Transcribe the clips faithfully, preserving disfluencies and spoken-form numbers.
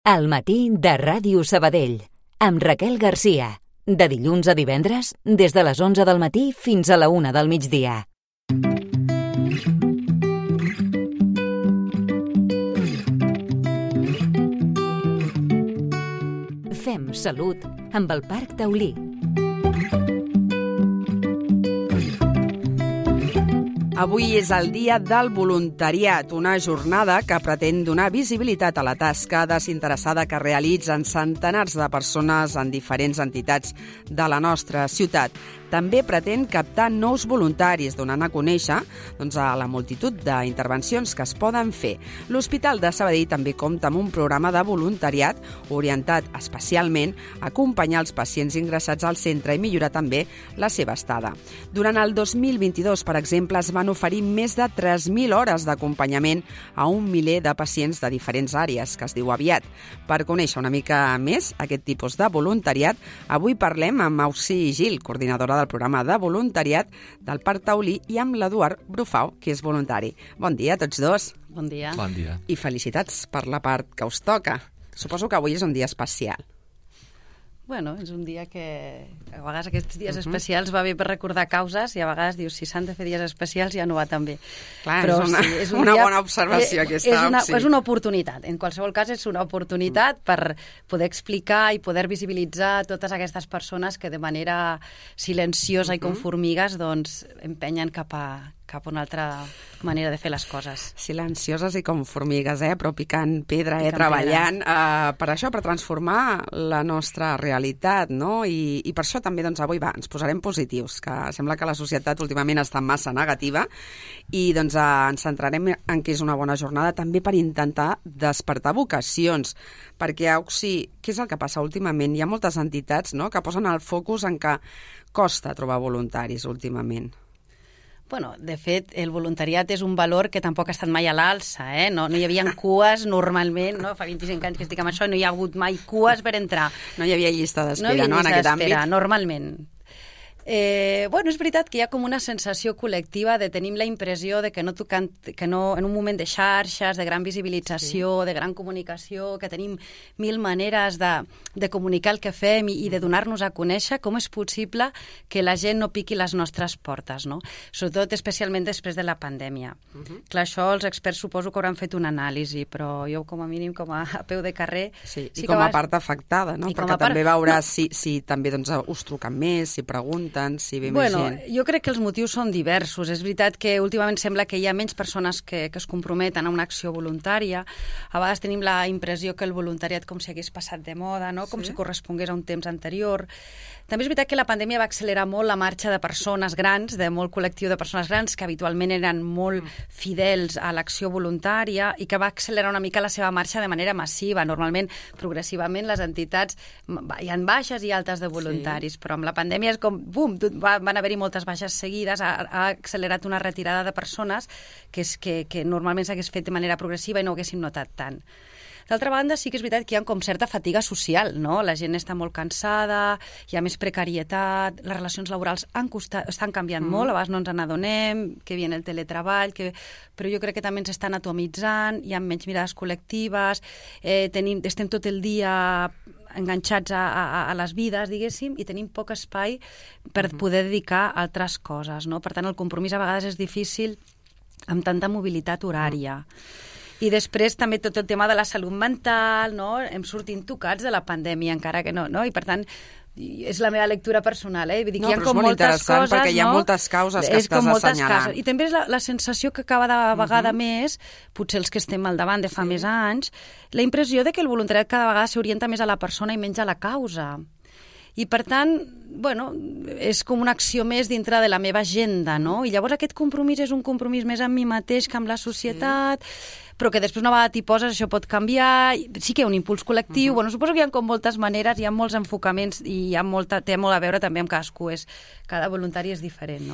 Al matí de Ràdio Sabadell, amb Raquel Garcia. De dilluns a divendres, des de les onze del matí fins a la una del migdia. Fem salut amb el Parc Taulí. Avui és el Dia del Voluntariat, una jornada que pretén donar visibilitat a la tasca desinteressada que realitzen centenars de persones en diferents entitats de la nostra ciutat. També pretén captar nous voluntaris, donant a conèixer doncs, a la multitud d'intervencions que es poden fer. L'Hospital de Sabadell també compta amb un programa de voluntariat orientat especialment a acompanyar els pacients ingressats al centre i millorar també la seva estada. Durant el dos mil vint-i-dos, per exemple, es van oferir més de tres mil hores d'acompanyament a un miler de pacients de diferents àrees, que es diu aviat. Per conèixer una mica més aquest tipus de voluntariat, avui parlem amb Auxi Gil, coordinadora del programa de voluntariat del Parc Taulí, i amb l'Eduard Brufau, que és voluntari. Bon dia a tots dos. Bon dia. Bon dia. I felicitats per la part que us toca. Suposo que avui és un dia especial. Bueno, és un dia que a vegades aquests dies uh -huh. especials va bé per recordar causes i a vegades dius si s'han de fer dies especials ja no va tan bé. Clar, però és una, sí, és un una dia, bona observació eh, aquesta. És una, sí. és una oportunitat. En qualsevol cas és una oportunitat mm. per poder explicar i poder visibilitzar totes aquestes persones que de manera silenciosa uh -huh. i com formigues doncs empenyen cap a cap a una altra manera de fer les coses. Silencioses i com formigues, eh? Però picant pedra, picant eh? treballant eh, per això, per transformar la nostra realitat, no? I, i per això també doncs, avui va, ens posarem positius, que sembla que la societat últimament està massa negativa, i doncs eh, ens centrarem en què és una bona jornada també per intentar despertar vocacions, perquè, Auxi, què és el que passa últimament? Hi ha moltes entitats, no?, que posen el focus en que costa trobar voluntaris últimament. Bueno, de fet, el voluntariat és un valor que tampoc ha estat mai a l'alça, eh? No, no hi havia cues normalment, no? Fa vint-i-cinc anys que estic amb això i no hi ha hagut mai cues per entrar. No hi havia llista d'espera, no, no, en aquest àmbit? Normalment. Eh, bueno, és veritat que hi ha com una sensació col·lectiva de tenim la impressió de que no, tocant, que no en un moment de xarxes, de gran visibilització, sí. de gran comunicació, que tenim mil maneres de, de comunicar el que fem i, i de donar-nos a conèixer, com és possible que la gent no piqui les nostres portes, no? Sobretot, especialment després de la pandèmia. Uh -huh. Clar, això els experts suposo que hauran fet una anàlisi, però jo com a mínim, com a, a peu de carrer... Sí, sí i com a vas... part afectada, no? Perquè també part... veuràs no. si, si també doncs, us truquen més, si pregunten, si ve bueno, més gent. Jo crec que els motius són diversos. És veritat que últimament sembla que hi ha menys persones que, que es comprometen a una acció voluntària. A vegades tenim la impressió que el voluntariat com si hagués passat de moda, no? Com sí? si correspongués a un temps anterior. També és veritat que la pandèmia va accelerar molt la marxa de persones grans, de molt col·lectiu de persones grans, que habitualment eren molt fidels a l'acció voluntària i que va accelerar una mica la seva marxa de manera massiva. Normalment, progressivament, les entitats hi ha baixes i altes de voluntaris, sí. però amb la pandèmia és com, bum, van haver-hi moltes baixes seguides, ha, ha accelerat una retirada de persones que, és, que, que normalment s'hagués fet de manera progressiva i no ho haguéssim notat tant. D'altra banda, sí que és veritat que hi ha com certa fatiga social, no? La gent està molt cansada, hi ha més precarietat, les relacions laborals han costat, estan canviant mm. molt, a vegades no ens n'adonem, que viene el teletreball, que... però jo crec que també ens estan atomitzant, hi ha menys mirades col·lectives, eh, tenim, estem tot el dia enganxats a, a, a les vides, diguéssim, i tenim poc espai per uh-huh. poder dedicar a altres coses, no? Per tant, el compromís a vegades és difícil amb tanta mobilitat horària. Uh-huh. I després també tot el tema de la salut mental, no? Hem sortit tocats de la pandèmia, encara que no, no? I per tant, és la meva lectura personal, eh? Vull dir que no, hi ha com moltes coses, perquè hi ha no? moltes causes que és estàs assenyalant. Causes. I també és la, la sensació que acaba de vegada uh-huh. més, potser els que estem al davant de fa sí. més anys, la impressió de que el voluntariat cada vegada s'orienta més a la persona i menys a la causa. I, per tant, bueno, és com una acció més dintre de la meva agenda, no? I llavors aquest compromís és un compromís més amb mi mateix que amb la societat, sí. però que després una vegada t'hi poses això pot canviar, sí que hi ha un impuls col·lectiu, uh-huh. bueno, suposo que hi ha com moltes maneres, hi ha molts enfocaments i hi ha molta, té molt a veure també amb cadascú, és, cada voluntari és diferent, no?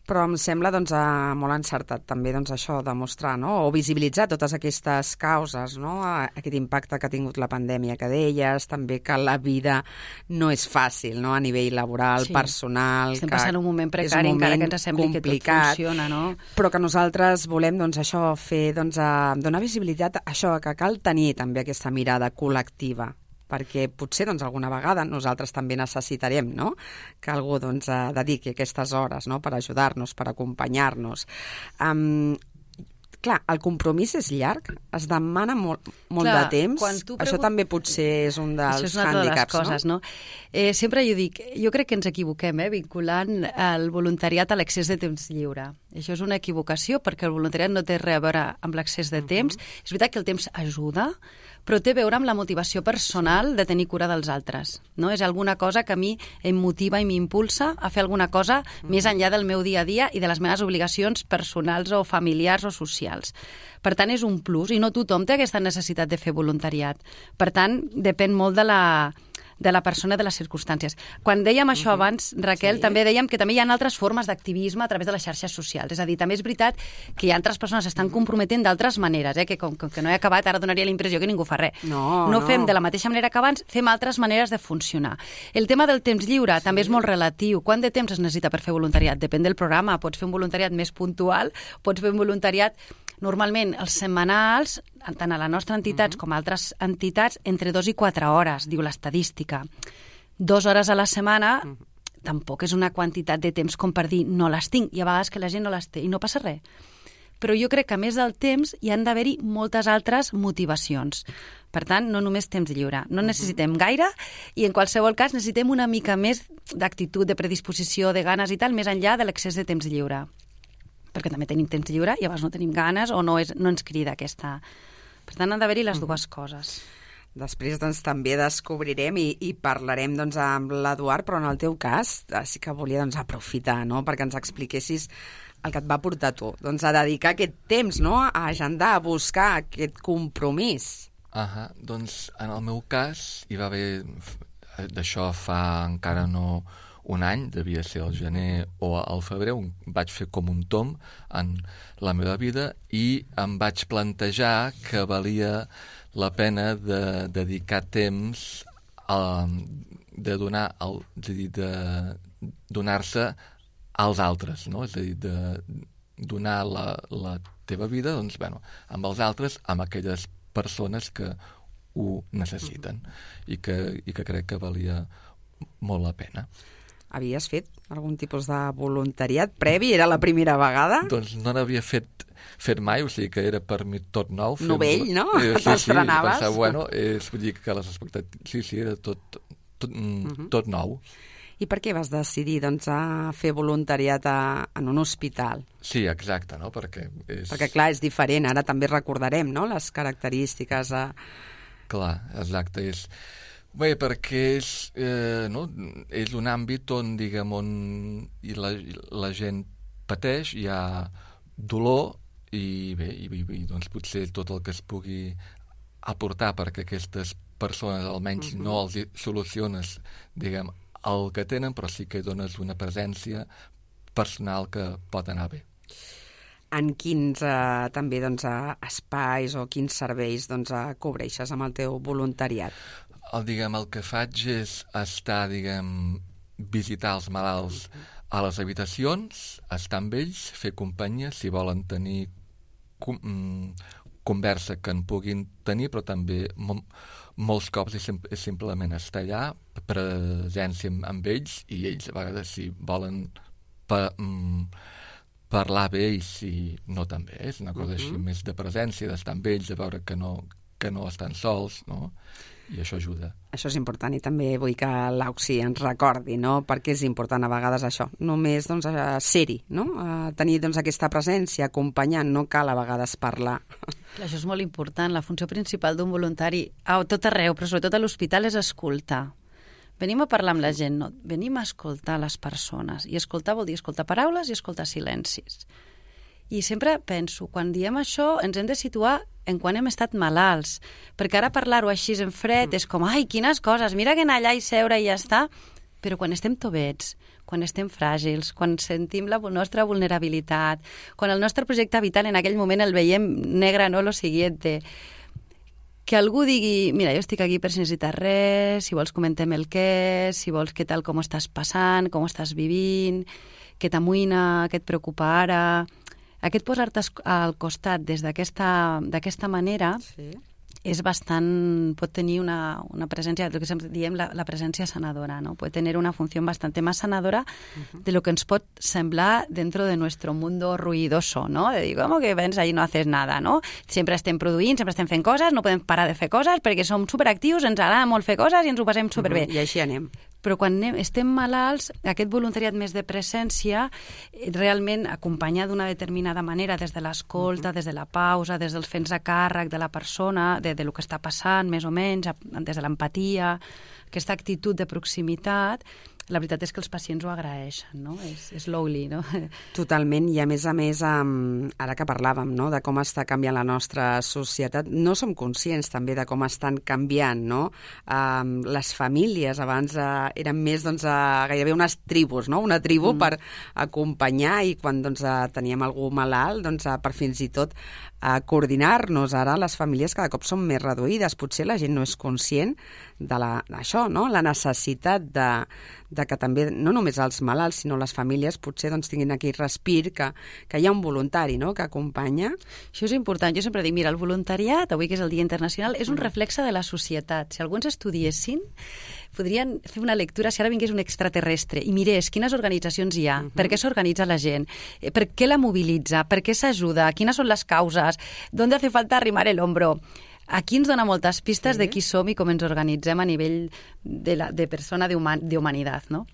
Però em sembla doncs, molt encertat també doncs, això, demostrar, no? O visibilitzar totes aquestes causes, no? Aquest impacte que ha tingut la pandèmia que deies, també que la vida no és fàcil, no? A nivell laboral, sí. personal... Estem passant un moment precari, un moment encara que ens sembli complicat, que tot funciona, no? Però que nosaltres volem doncs, això, fer, doncs, a, donar visibilitat a això, que cal tenir també aquesta mirada col·lectiva, perquè potser doncs, alguna vegada nosaltres també necessitarem, no? Que algú doncs, dediqui aquestes hores, no? Per ajudar-nos, per acompanyar-nos. Um, clar, el compromís és llarg, es demana molt, molt clar, de temps. Pregun... Això també potser és un dels és una hàndicaps, de les coses, no? no? Eh, sempre jo dic, jo crec que ens equivoquem, eh, vinculant el voluntariat a l'excés de temps lliure. Això és una equivocació perquè el voluntariat no té res a veure amb l'excés de temps. Uh-huh. És veritat que el temps ajuda, però té a veure amb la motivació personal de tenir cura dels altres. No? És alguna cosa que a mi em motiva i m'impulsa a fer alguna cosa mm. més enllà del meu dia a dia i de les meves obligacions personals o familiars o socials. Per tant, és un plus i no tothom té aquesta necessitat de fer voluntariat. Per tant, depèn molt de la... de la persona, de les circumstàncies. Quan dèiem això abans, Raquel, sí. també dèiem que també hi ha altres formes d'activisme a través de les xarxes socials. És a dir, també és veritat que hi ha altres persones que estan comprometent d'altres maneres, eh? que com, com que no he acabat, ara donaria la impressió que ningú fa res. No, no no. fem de la mateixa manera que abans, fem altres maneres de funcionar. El tema del temps lliure sí. també és molt relatiu. Quant de temps es necessita per fer voluntariat? Depèn del programa. Pots fer un voluntariat més puntual, pots fer un voluntariat... Normalment, els setmanals, tant a la nostra entitat uh-huh. com a altres entitats, entre dos i quatre hores, diu l'estadística. Dos hores a la setmana uh-huh. tampoc és una quantitat de temps com per dir no les tinc, i a vegades que la gent no les té, i no passa res. Però jo crec que a més del temps hi han d'haver-hi moltes altres motivacions. Per tant, no només temps lliure. No necessitem gaire i en qualsevol cas necessitem una mica més d'actitud, de predisposició, de ganes i tal, més enllà de l'excés de temps lliure. Perquè també tenim temps lliure i a vegades no tenim ganes o no, és, no ens crida aquesta... Per tant, han d'haver-hi les dues coses. Després doncs, també descobrirem i, i parlarem doncs, amb l'Eduard, però en el teu cas sí que volia doncs, aprofitar, no?, perquè ens expliquessis el que et va portar tu doncs, a dedicar aquest temps, no?, a agendar, a buscar aquest compromís. Ah, doncs en el meu cas hi va haver... D'això fa encara no... un any, devia ser el gener o al febrer, un, vaig fer com un tomb en la meva vida i em vaig plantejar que valia la pena de dedicar temps a, de donar el, de, de donar-se als altres, no? És a dir, de donar la, la teva vida doncs, bueno, amb els altres, amb aquelles persones que ho necessiten i que, i que crec que valia molt la pena. Havies fet algun tipus de voluntariat previ? Era la primera vegada? Doncs no n'havia fet, fet mai, o sigui que era per mi tot nou. Novell, no? Eh, sí, T'estrenaves? Sí, pensava, bueno, és, vull dir que les expectatives... Sí, sí, era tot, tot, mm, uh-huh. tot nou. I per què vas decidir doncs, a fer voluntariat a, en un hospital? Sí, exacte, no? Perquè, és... Perquè clar, és diferent, ara també recordarem, no?, les característiques. A... Clar, exacte, és... Bé, perquè és, eh, no? és un àmbit on, diguem, on i la, la gent pateix, hi ha dolor i bé, i, i, i doncs potser tot el que es pugui aportar perquè aquestes persones almenys uh-huh. no els soluciones, diguem, el que tenen, però sí que dones una presència personal que pot anar bé. En quins eh, també doncs, espais o quins serveis doncs, cobreixes amb el teu voluntariat? El, diguem, el que faig és estar, diguem, visitar els malalts a les habitacions, estar amb ells, fer companyia, si volen tenir com, conversa que en puguin tenir, però també mo, molts cops és, és simplement estar allà, presència amb ells, i ells a vegades si volen pa, mm, parlar bé i si no també, és una cosa uh-huh. així més de presència, d'estar amb ells, de veure que no, que no estan sols, no? I això ajuda. Això és important i també vull que l'Auxi ens recordi, no?, perquè és important a vegades això, només doncs, ser-hi, no?, a tenir doncs, aquesta presència, acompanyant, no cal a vegades parlar. Això és molt important, la funció principal d'un voluntari a tot arreu, però sobretot a l'hospital, és escoltar. Venim a parlar amb la gent, no, venim a escoltar les persones, i escoltar vol dir escoltar paraules i escoltar silencis. I sempre penso, quan diem això, ens hem de situar en quan hem estat malalts, perquè ara parlar-ho així en fred és com, ai, quines coses, mira que anar allà i seure i ja està, però quan estem tobets, quan estem fràgils, quan sentim la nostra vulnerabilitat, quan el nostre projecte vital en aquell moment el veiem negre, no lo siguiente, que algú digui, mira, jo estic aquí per si necessites res, si vols comentem el què, si vols què tal, com estàs passant, com estàs vivint, què t'amoïna, què et preocupa ara. Aquest posar-te al costat des d'aquesta manera sí. és bastant, pot tenir una, una presència, el que sempre diem, la, la presència sanadora, ¿no? Puede tener una función bastante más sanadora uh-huh. de lo que ens pot semblar dentro de nuestro mundo ruidoso, ¿no? De dir, com que vens allí no haces nada, ¿no? Sempre estem produint, sempre estem fent coses, no podem parar de fer coses perquè som superactius, ens agrada molt fer coses i ens ho passem superbé. Uh-huh. I així anem. Però quan anem, estem malalts, aquest voluntariat més de presència, realment acompanyar d'una determinada manera, des de l'escolta, des de la pausa, des dels fets a càrrec de la persona, de, de lo que està passant, més o menys, des de l'empatia, aquesta actitud de proximitat, la veritat és que els pacients ho agraeixen, no? És, és slowly, no? Totalment, i a més a més, um, ara que parlàvem, no?, de com està canviant la nostra societat, no som conscients també de com estan canviant, no? Um, les famílies abans uh, eren més, doncs, uh, gairebé unes tribus, no? Una tribu mm. per acompanyar i quan, doncs, uh, teníem algú malalt, doncs, uh, per fins i tot a coordinar-nos. Ara les famílies cada cop són més reduïdes. Potser la gent no és conscient de la, d'això, no? La necessitat de, de que també, no només els malalts, sinó les famílies potser doncs, tinguin aquell respir, que, que hi ha un voluntari, no?, que acompanya. Això és important. Jo sempre dic, mira, el voluntariat, avui que és el Dia Internacional, és un reflexe de la societat. Si alguns estudiessin, podrien fer una lectura, si ara vingués un extraterrestre i mirés quines organitzacions hi ha, uh-huh. per què s'organitza la gent, per què la mobilitza, per què s'ajuda, quines són les causes, d'on hace falta arrimar el hombro. Aquí ens dona moltes pistes sí. de qui som i com ens organitzem a nivell de, la, de persona d'humanitat, no?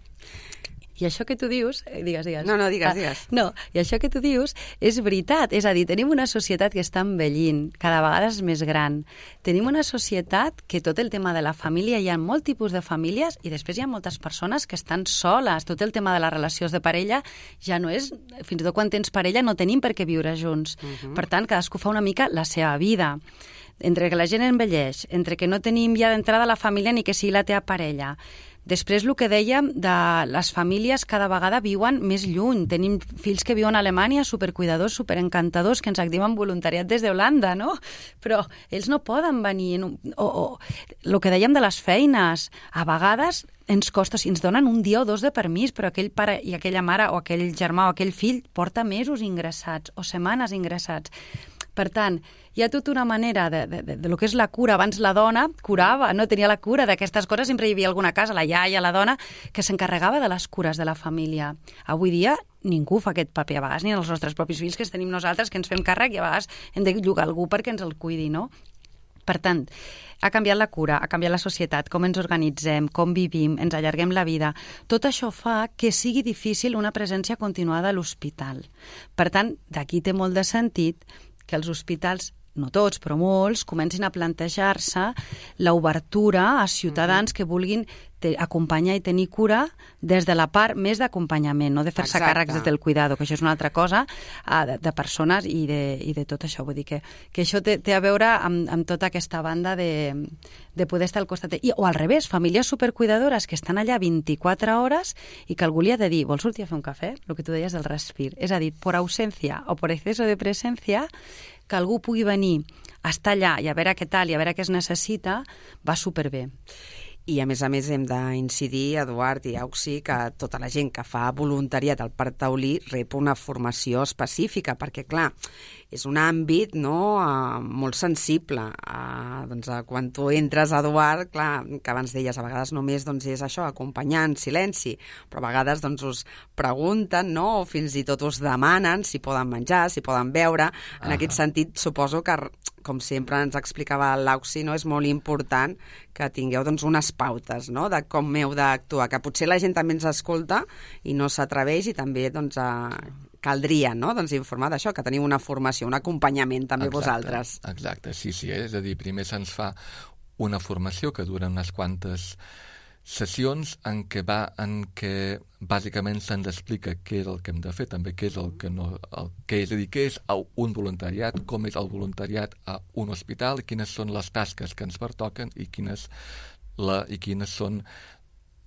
I això que tu dius... Eh, digues, digues. No, no, digues, digues. Ah, no, i això que tu dius és veritat. És a dir, tenim una societat que està envellint, cada vegada és més gran. Tenim una societat que tot el tema de la família, hi ha molt tipus de famílies i després hi ha moltes persones que estan soles. Tot el tema de les relacions de parella ja no és... Fins i tot quan tens parella no tenim per què viure junts. Uh-huh. Per tant, cadascú fa una mica la seva vida. Entre que la gent envelleix, entre que no tenim ja d'entrada la família ni que sigui la teva parella... Després, el que dèiem, de les famílies cada vegada viuen més lluny. Tenim fills que viuen a Alemanya, supercuidadors, superencantadors, que ens activen voluntariat des d'Holanda, no? Però ells no poden venir... En un... O, o el que dèiem de les feines, a vegades ens costa, si ens donen un dia o dos de permís, però aquell pare i aquella mare o aquell germà o aquell fill porta mesos ingressats o setmanes ingressats. Per tant, hi ha tota una manera de, de, de, de lo que és la cura. Abans la dona curava, no tenia la cura d'aquestes coses, sempre hi havia alguna casa, la iaia, la dona, que s'encarregava de les cures de la família. Avui dia ningú fa aquest paper, a vegades ni els nostres propis fills que tenim nosaltres, que ens fem càrrec i a vegades hem de llogar algú perquè ens el cuidi, no? Per tant, ha canviat la cura, ha canviat la societat, com ens organitzem, com vivim, ens allarguem la vida. Tot això fa que sigui difícil una presència continuada a l'hospital. Per tant, d'aquí té molt de sentit que els hospitals, no tots, però molts, comencin a plantejar-se l'obertura a ciutadans que vulguin te, acompanyar i tenir cura des de la part més d'acompanyament, no de fer-se càrrecs des del cuidado, que això és una altra cosa, de, de persones i de, i de tot això. Vull dir que, que això té, té a veure amb, amb tota aquesta banda de, de poder estar al costat. I, o al revés, famílies supercuidadores que estan allà vint-i-quatre hores i que algú li ha de dir, vols sortir a fer un cafè? El que tu deies del respir. És a dir, per ausència o per exceso de presència, que algú pugui venir a estar allà i a veure què tal i a veure què es necessita, va superbé. I, a més a més, hem d'incidir, Eduard i Auxi, que tota la gent que fa voluntariat al Parc Taulí rep una formació específica, perquè, clar, és un àmbit, no?, uh, molt sensible. Uh, doncs, uh, quan tu entres, Eduard, clar, que abans deies, a vegades només doncs, és això, acompanyar en silenci, però a vegades doncs, us pregunten, no?, o fins i tot us demanen si poden menjar, si poden beure. En uh-huh. aquest sentit, suposo que, com sempre ens explicava l'Auxi, no?, és molt important que tingueu doncs, unes pautes, no?, de com heu d'actuar, que potser la gent també ens escolta i no s'atreveix i també doncs, uh, caldria, no?, doncs, informar d'això, que teniu una formació, un acompanyament també exacte, vosaltres. Exacte, sí, sí, és a dir, primer se'ns fa una formació que dura unes quantes sessions en què va en què bàsicament se'ns explica què és el que hem de fer, també què és el que no, el, què és a dir, què és un voluntariat, com és el voluntariat a un hospital, quines són les tasques que ens pertoquen i quines, la, i quines són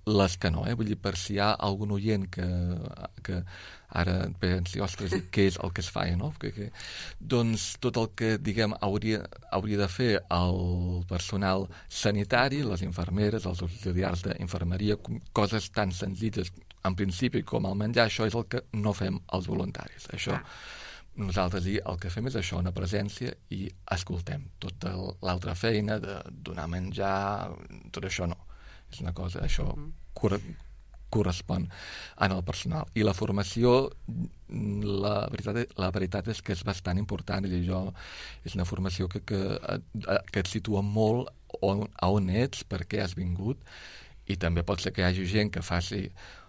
les que no, eh? Vull dir, per si hi ha algun oient que, que ara pensi, ostres, què és el que es fa, no? Que, que, doncs tot el que, diguem, hauria, hauria de fer el personal sanitari, les infermeres, els auxiliars d'infermeria, coses tan senzilles en principi com el menjar, això és el que no fem els voluntaris. Això, nosaltres el que fem és això, una presència, i escoltem. Tota l'altra feina de donar menjar, tot això no. És una cosa, això cor correspon en el personal. I la formació, la veritat, la veritat és que és bastant important, i jo, és una formació que, que, que et situa molt on, a on ets, per què has vingut, i també pot ser que hi hagi gent que faci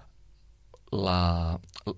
la,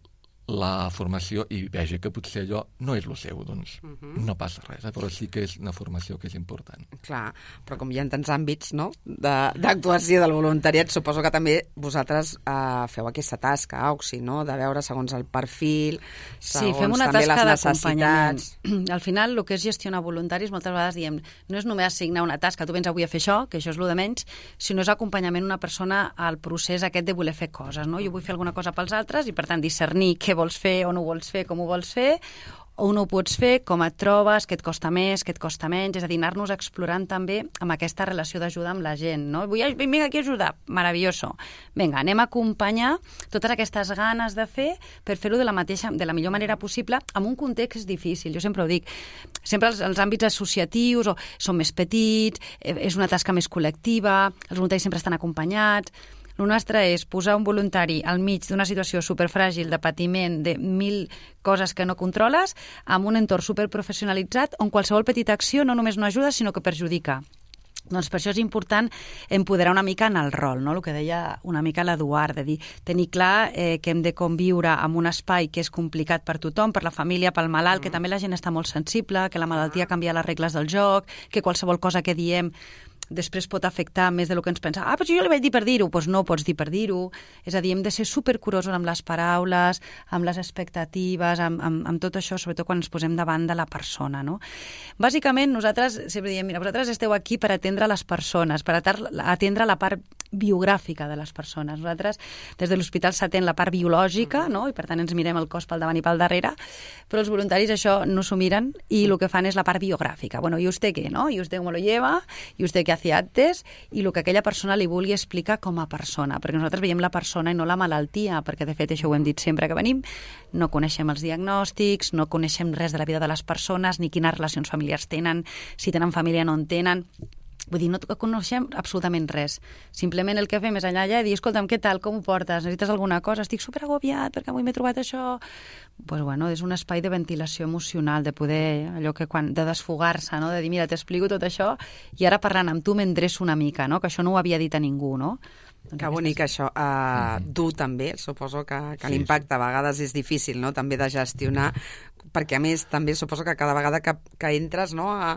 la formació i vegi que potser allò no és el seu, doncs uh -huh. no passa res, eh? Però sí que és una formació que és important. Clar, però com hi ha tants àmbits, no?, d'actuació del voluntariat, suposo que també vosaltres eh, feu aquesta tasca, Auxi, no?, de veure segons el perfil, segons sí, fem una també tasca les necessitats. Al final, el que és gestionar voluntaris, moltes vegades diem, no és només assignar una tasca, tu vens avui a fer això, que això és el de menys, sinó és acompanyament una persona al procés aquest de voler fer coses, no? Jo vull fer alguna cosa pels altres i, per tant, discernir què vols fer, on ho vols fer, com ho vols fer, on ho pots fer, com et trobes, què et costa més, què et costa menys, és a dir, anar-nos explorant també amb aquesta relació d'ajuda amb la gent, no? Vull, vinga aquí a ajudar, meravelloso. Vinga, anem a acompanyar totes aquestes ganes de fer per fer-ho de la mateixa, de la millor manera possible, en un context difícil. Jo sempre ho dic, sempre els, els àmbits associatius o són més petits, és una tasca més col·lectiva, els voluntaris sempre estan acompanyats. El nostre és posar un voluntari al mig d'una situació superfràgil, de patiment, de mil coses que no controles, amb un entorn superprofessionalitzat on qualsevol petita acció no només no ajuda, sinó que perjudica. Doncs per això és important empoderar una mica en el rol, no? El que deia una mica l'Eduard, de dir, tenir clar eh, que hem de conviure amb un espai que és complicat per tothom, per la família, pel malalt, mm. que també la gent està molt sensible, que la malaltia canvia les regles del joc, que qualsevol cosa que diem després pot afectar més del que ens pensa. Ah, però jo li vaig dir per dir-ho. Doncs pues no pots dir per dir-ho. És a dir, hem de ser supercurosos amb les paraules, amb les expectatives, amb, amb, amb tot això, sobretot quan ens posem davant de la persona, no? Bàsicament, nosaltres sempre diem, mira, vosaltres esteu aquí per atendre les persones, per atendre la part biogràfica de les persones. Nosaltres, des de l'hospital s'atén la part biològica, no? I per tant ens mirem el cos pel davant i pel darrere, però els voluntaris això no s'ho miren i el que fan és la part biogràfica. Bueno, ¿y usted qué, no? ¿Y usted cómo lo lleva? ¿Y usted qué hace antes? I el que aquella persona li vulgui explicar com a persona, perquè nosaltres veiem la persona i no la malaltia, perquè de fet això ho hem dit sempre que venim, no coneixem els diagnòstics, no coneixem res de la vida de les persones, ni quines relacions familiars tenen, si tenen família o no en tenen. Vull dir, no coneixem absolutament res. Simplement el que fem és allà, allà i dir, escolta'm, què tal, com ho portes? Necessites alguna cosa? Estic superagobiat perquè avui m'he trobat això. Doncs, pues, bueno, és un espai de ventilació emocional, de poder, allò que quan, de desfogar-se, no? De dir, mira, t'explico tot això i ara parlant amb tu m'endreço una mica, no? Que això no ho havia dit a ningú, no? Que bonic això. Uh, mm. Dur també, suposo que, que sí, l'impacte a vegades és difícil, no?, també de gestionar, perquè a més també suposo que cada vegada que, que entres, no?, a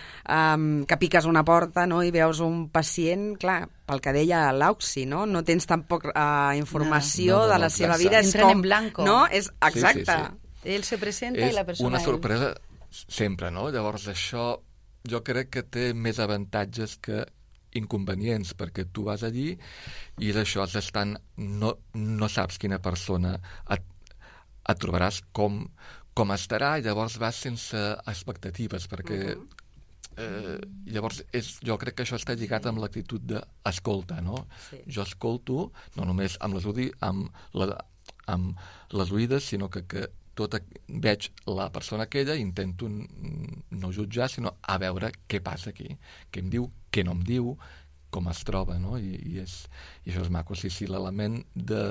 Um, que piques una porta, no?, i veus un pacient, clar, pel que deia l'Auxi, no?, no tens tampoc uh, informació no, no, no, de la no, seva vida. És com, en blanco. No? És exacte. Sí, sí, sí. Ell se presenta és i la persona... És una sorpresa sempre, no? Llavors això jo crec que té més avantatges que inconvenients, perquè tu vas allí i d'això has d'estar... No, no saps quina persona et, et trobaràs, com, com estarà, i llavors vas sense expectatives, perquè... Uh-huh. Eh, llavors és, jo crec que això està lligat amb l'actitud d'escolta, no? Sí. Jo escolto no només amb les, udi, amb, la, amb les oïdes, sinó que, que tot veig la persona aquella i intento no jutjar, sinó a veure què passa aquí, què em diu, què no em diu, com es troba, no? I, i, és, i això és maco. Sí, sí, l'element de,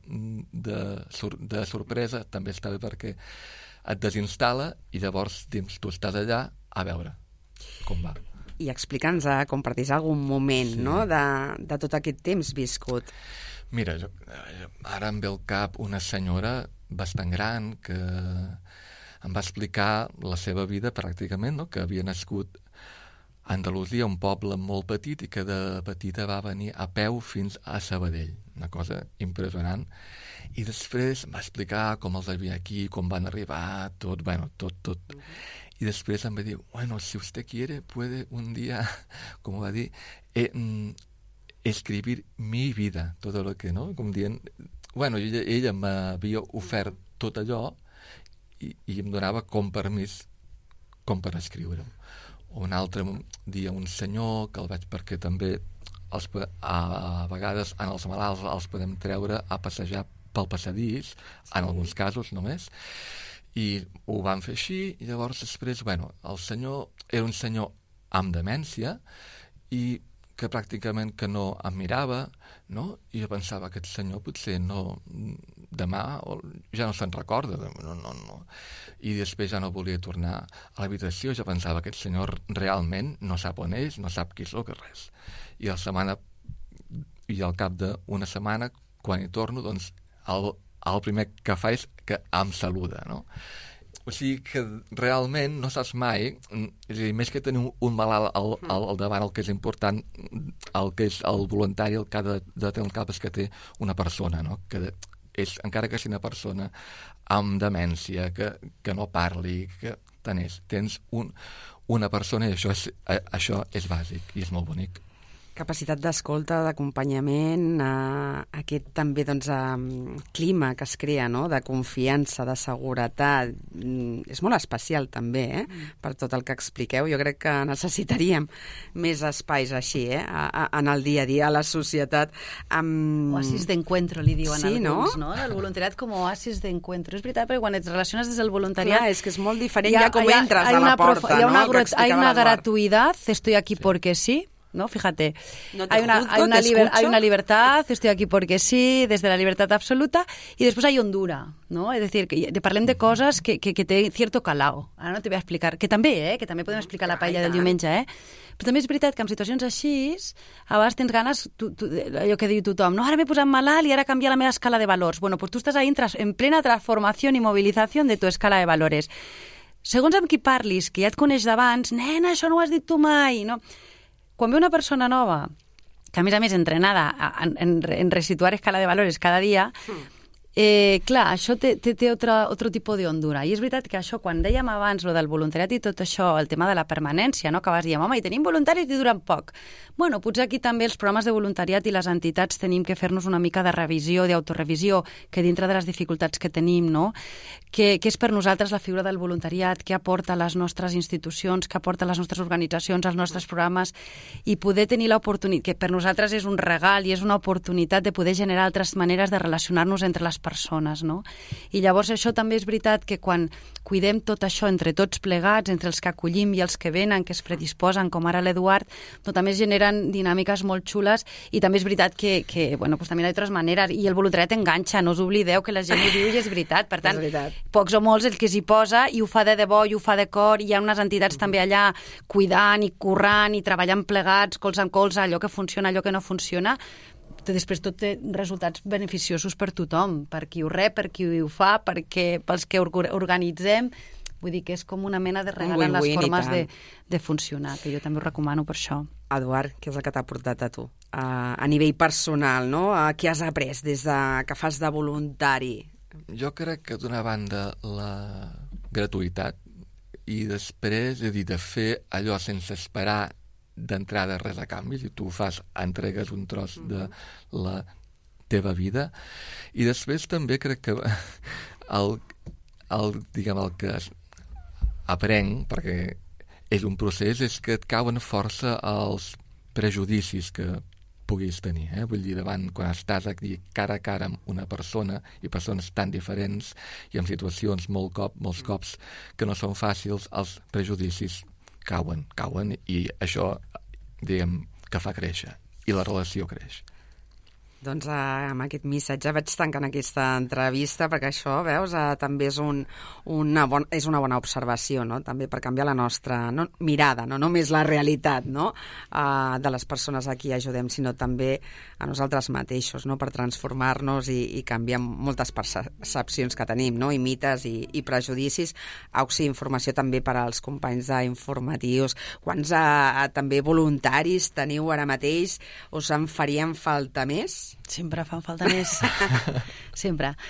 de, de sorpresa també està bé perquè et desinstal·la i llavors dius, tu estàs allà a veure com va. I explica'ns, compartís algun moment, sí, no?, de, de tot aquest temps viscut. Mira, jo, ara em ve al cap una senyora bastant gran que em va explicar la seva vida pràcticament, no?, que havia nascut a Andalusia, un poble molt petit, i que de petita va venir a peu fins a Sabadell. Una cosa impressionant. I després em va explicar com els havia aquí, com van arribar, tot, bueno, tot, tot. Uh-huh. Y después me dijo, bueno, si usted quiere, puede un día, como va a decir, eh, escribir mi vida, todo lo que, no? Com dient, bueno, ella, ella m'havia ofert tot allò i, i em donava com permís com per escriure-ho. Un altre dia un senyor que el vaig perquè també els, a vegades en els malalts els podem treure a passejar pel passadís, en alguns casos només, i ho van fer així, i llavors després, bueno, el senyor era un senyor amb demència i que pràcticament que no em mirava, no? I jo pensava, aquest senyor potser no, demà ja no se'n recorda, no, no, no. I després ja no volia tornar a l'habitació, jo pensava, aquest senyor realment no sap on és, no sap qui sóc, res. I a la setmana, i al cap d'una setmana, quan hi torno, doncs el, el primer que fa és que em saluda, no? O sigui que realment no saps mai, és a dir, més que tenir un, un malalt al, al, al davant, el que és important, el que és el voluntari, el que ha de, de tenir el cap és que té una persona, no? Que de, és, encara que sigui una persona amb demència, que, que no parli, que tenés, tens un, una persona i això és, això és bàsic i és molt bonic. Capacitat d'escolta, d'acompanyament, eh, aquest també doncs, eh, clima que es crea, no? De confiança, de seguretat, mm, és molt especial també, eh? Mm. Per tot el que expliqueu. Jo crec que necessitaríem més espais així, eh? A, a, en el dia a dia, a la societat. Amb... Oasis d'encuentro, li diuen sí, alguns, no? no? El voluntariat com a oasis d'encuentro. És veritat, perquè quan et relaciones des del voluntariat... Clar, és que és molt diferent ja com ha, entres a la prof... porta, hi ha una, no? Hay una gratuïtat, estoy aquí sí. porque sí. ¿No? Fíjate, no te hay, una, juzgo, hay, una te liber, hay escucho. una libertad, estoy aquí porque sí, desde la libertad absoluta, y después hay hondura, ¿no? Es decir, que parlem de coses que, que, que té cierto calao. Ara no te voy a explicar, que també, eh? Que també podem explicar la paella del diumenge, eh? Però també és veritat que en situacions així, a vegades tens ganes, tu, tu, allò que diu tothom, no, ara m'he posat malalt i ara canvia la meva escala de valors. Bueno, pues tu estàs ahí en, tras, en plena transformació i movilizació de tu escala de valores. Segons amb qui parlis, que ja et coneix d'abans, nena, això no ho has dit tu mai, no? Quan ve una persona nova, que a més a més entrenada en, en, en resituar escala de valores cada dia, eh, clar, això té, té, té otro, otro tipus de hondura. I és veritat que això, quan dèiem abans lo del voluntariat i tot això, el tema de la permanència, no? Que abans dèiem, home, i tenim voluntaris i duren poc. Bueno, potser aquí també els programes de voluntariat i les entitats tenim que fer-nos una mica de revisió, d'autorevisió, que dintre de les dificultats que tenim, no? Que, que és per nosaltres la figura del voluntariat, que aporta a les nostres institucions, que aporta a les nostres organitzacions, als nostres programes, i poder tenir l'oportunitat, que per nosaltres és un regal i és una oportunitat de poder generar altres maneres de relacionar-nos entre les persones, no? I llavors això també és veritat que quan cuidem tot això entre tots plegats, entre els que acollim i els que venen, que es predisposen, com ara l'Eduard, doncs també es generen dinàmiques molt xules i també és veritat que, que bueno, pues també hi ha altres maneres i el voluntariat enganxa, no us oblideu que la gent ho diu i és veritat, per tant, veritat. Pocs o molts el que s'hi posa i ho fa de debò i ho fa de cor i hi ha unes entitats mm. també allà cuidant i currant i treballant plegats, colze amb colze, allò que funciona, allò que no funciona. Després tot té resultats beneficiosos per tothom, per qui ho rep, per qui ho fa, perquè pels que organitzem. Vull dir que és com una mena de regal en les formes de, de funcionar, que jo també ho recomano per això. Eduard, què és el que t'ha portat a tu? A, a nivell personal, no? A què has après des de que fas de voluntari? Jo crec que d'una banda la gratuïtat i després, és a dir, de fer allò sense esperar d'entrada res a canvi, si tu ho fas, entregues un tros de la teva vida, i després també crec que el, el, diguem, el que aprenc, perquè és un procés, és que et cauen força els prejudicis que puguis tenir, eh? Vull dir, davant, quan estàs aquí cara a cara amb una persona i persones tan diferents i en situacions molt cop, molts cops que no són fàcils, els prejudicis cauen, cauen i això, diguem, que fa créixer i la relació creix. Doncs eh, amb aquest missatge vaig tancant aquesta entrevista perquè això, veus, eh, també és, un, una bon, és una bona observació, no? També per canviar la nostra no, mirada, no només la realitat, no? eh, de les persones a qui ajudem, sinó també a nosaltres mateixos, no? Per transformar-nos i, i canviar moltes percepcions que tenim, no? I mites i, i prejudicis. Auxi, informació també per als companys d'informatius. Quants eh, també voluntaris teniu ara mateix? Us en farien falta més? Sempre fan falta més. Sempre.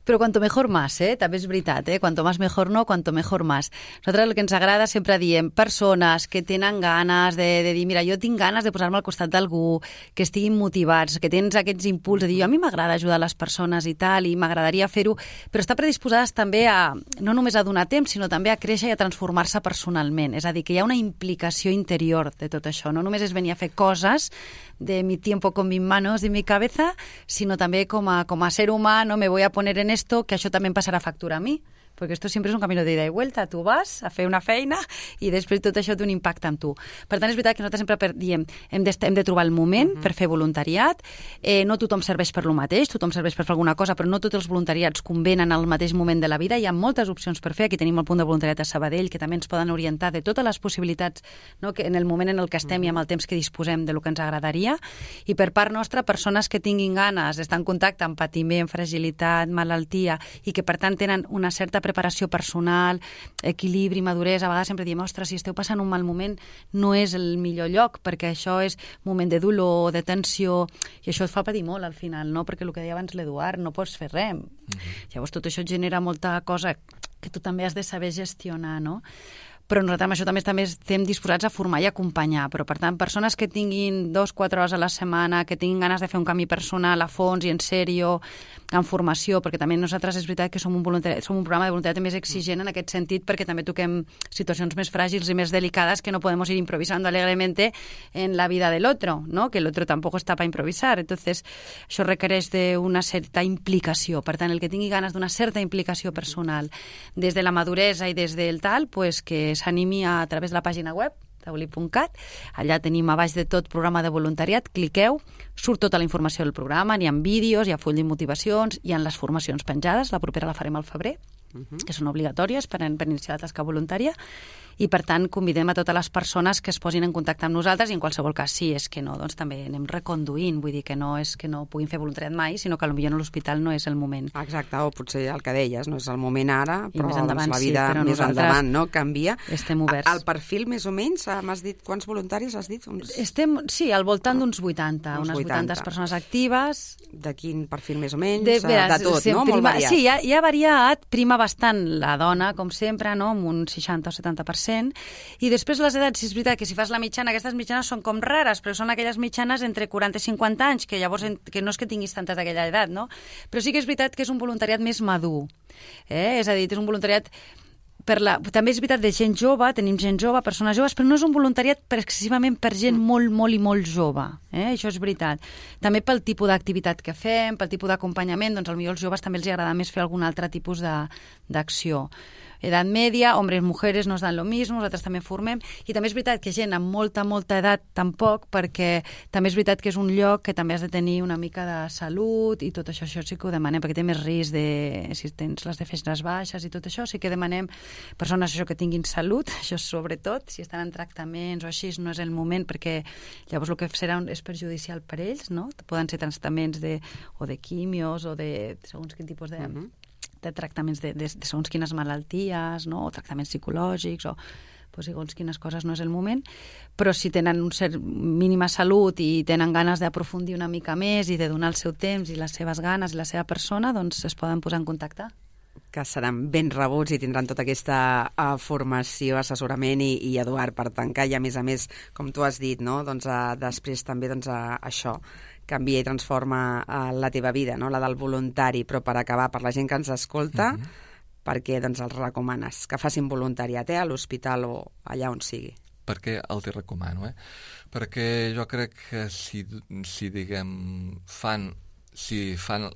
Però cuanto mejor más, eh? També és veritat, eh? Cuanto más mejor no, cuanto mejor más. Nosaltres el que ens agrada sempre diem persones que tenen ganes de, de dir, mira, jo tinc ganes de posar-me al costat d'algú, que estiguin motivats, que tens aquests impuls de dir, a mi m'agrada ajudar les persones i tal, i m'agradaria fer-ho, però estar predisposades també a, no només a donar temps, sinó també a créixer i a transformar-se personalment. És a dir, que hi ha una implicació interior de tot això. No només és venir a fer coses de mi tiempo con mis manos y mi cabeza, sinó també com a, com a ser humà, no me voy a poner en esto, que això també em passarà factura a mi. Perquè esto siempre es un camino de ida y vuelta. Tu vas a fer una feina i després tot això té un impacte en tu. Per tant, és veritat que nosaltres sempre diem hem de, hem de trobar el moment uh-huh. per fer voluntariat. Eh, no tothom serveix per lo mateix, tothom serveix per fer alguna cosa, però no tots els voluntariats convenen al mateix moment de la vida. Hi ha moltes opcions per fer. Aquí tenim el punt de voluntariat a Sabadell, que també ens poden orientar de totes les possibilitats, no? Que en el moment en el que estem uh-huh. i amb el temps que disposem de lo que ens agradaria. I per part nostra, persones que tinguin ganes d'estar en contacte amb patiment, fragilitat, malaltia, i que per tant tenen una certa preparació personal, equilibri, maduresa. A vegades sempre diem, ostres, si esteu passant un mal moment, no és el millor lloc, perquè això és moment de dolor, de tensió, i això et fa patir molt al final, no? Perquè el que deia abans l'Eduard, no pots fer res. Mm-hmm. Llavors tot això et genera molta cosa que tu també has de saber gestionar, no? Però nosaltres amb això també, també estem disposats a formar i acompanyar. Però, per tant, persones que tinguin dos, quatre hores a la setmana, que tinguin ganes de fer un canvi personal a fons i en sèrio, en formació, perquè també nosaltres és veritat que som un, som un programa de voluntariat més exigent en aquest sentit, perquè també toquem situacions més fràgils i més delicades que no podemos ir improvisando alegremente en la vida del otro, ¿no? Que el otro tampoco está para improvisar. Entonces, això requereix d'una certa implicació. Per tant, el que tingui ganes d'una certa implicació personal des de la maduresa i des del tal, pues que s'animi a, a través de la pàgina web taulí punt cat. Allà tenim a baix de tot programa de voluntariat, cliqueu, surt tota la informació del programa, n'hi ha vídeos, hi ha full de motivacions, hi ha les formacions penjades, la propera la farem al febrer, uh-huh. que són obligatòries per, per iniciar la tasca voluntària, i per tant convidem a totes les persones que es posin en contacte amb nosaltres, i en qualsevol cas si és que no, doncs també anem reconduint, vull dir que no és que no puguin fer voluntariat mai, sinó que potser a l'hospital no és el moment. Exacte, o potser el que deies, no és el moment ara, però més endavant, doncs, la vida sí, més endavant no canvia. Estem oberts. El perfil més o menys, m'has dit, quants voluntaris has dit? Uns... Estem, sí, al voltant d'uns vuitanta, uns unes vuitanta persones actives. De quin perfil més o menys? De, veres, de tot, no? Prima, Molt variat. Sí, hi ha, hi ha variat, prima bastant la dona, com sempre, no? Amb un seixanta o setanta per cent, i després les edats, és veritat que si fas la mitjana, aquestes mitjanes són com rares, però són aquelles mitjanes entre quaranta i cinquanta anys, que llavors que no és que tinguis tantes d'aquella edat, no? Però sí que és veritat que és un voluntariat més madur. Eh? És a dir, és un voluntariat per la... També és veritat de gent jove, tenim gent jove, persones joves, però no és un voluntariat per excessivament per gent molt, molt i molt jove. Eh? Això és veritat. També pel tipus d'activitat que fem, pel tipus d'acompanyament, doncs potser als joves també els agrada més fer algun altre tipus d'acció. Edat media, hombres, mujeres, nos dan lo mismo, nosaltres també formem, i també és veritat que gent amb molta, molta edat tampoc, perquè també és veritat que és un lloc que també has de tenir una mica de salut i tot això, això sí que ho demanem, perquè té més risc de, si tens les defenses baixes i tot això, sí que demanem persones això que tinguin salut, això sobretot, si estan en tractaments o així, no és el moment, perquè llavors el que serà és perjudicial per ells, no? Poden ser tractaments de, o de quimios o de segons quin tipus de... Uh-huh. de tractaments de, de, de segons quines malalties, no? O tractaments psicològics, o pues, segons quines coses no és el moment, però si tenen un cert mínima salut i tenen ganes d'aprofundir una mica més i de donar el seu temps i les seves ganes i la seva persona, doncs es poden posar en contacte. Que seran ben rebuts i tindran tota aquesta uh, formació, assessorament i, i Eduard, per tancar, i a més a més, com tu has dit, no? Doncs, uh, després també doncs, uh, això canvia i transforma uh, la teva vida, no? La del voluntari, però per acabar, per la gent que ens escolta, uh-huh. per què doncs, els recomanes? Que facin voluntariat eh? A l'hospital o allà on sigui. Per què els hi recomano? Eh? Perquè jo crec que si, si diguem, fan si fan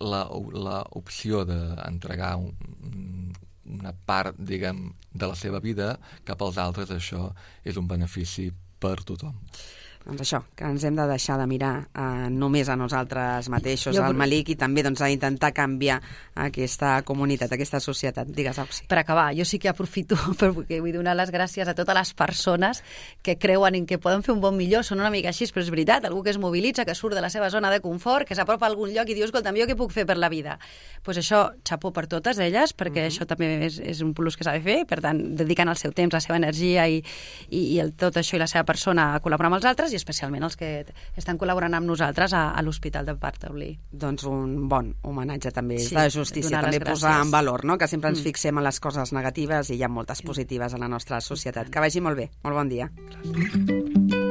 l'opció d'entregar un, una part, diguem, de la seva vida cap als altres, això és un benefici per tothom. Doncs això, que ens hem de deixar de mirar eh, només a nosaltres mateixos, jo... al Malik, i també doncs, a intentar canviar aquesta comunitat, aquesta societat. Digues, Auxi. Per acabar, jo sí que aprofito perquè vull donar les gràcies a totes les persones que creuen en que poden fer un bon millor. Són una mica així, però és veritat, algú que es mobilitza, que surt de la seva zona de confort, que s'apropa a algun lloc i diu, escolta, jo què puc fer per la vida? Doncs pues això, xapó per totes elles, perquè uh-huh. això també és, és un plus que s'ha de fer, per tant, dedicant el seu temps, la seva energia i, i, i el, tot això i la seva persona a col·laborar amb els altres. i especialment els que estan col·laborant amb nosaltres a, a l'Hospital de Parc Taulí. Doncs un bon homenatge també, Sí, de justícia, donar les també posar gràcies. en valor, no? Que sempre ens Mm. fixem en les coses negatives i hi ha moltes positives a la nostra societat. Que vagi molt bé, molt bon dia.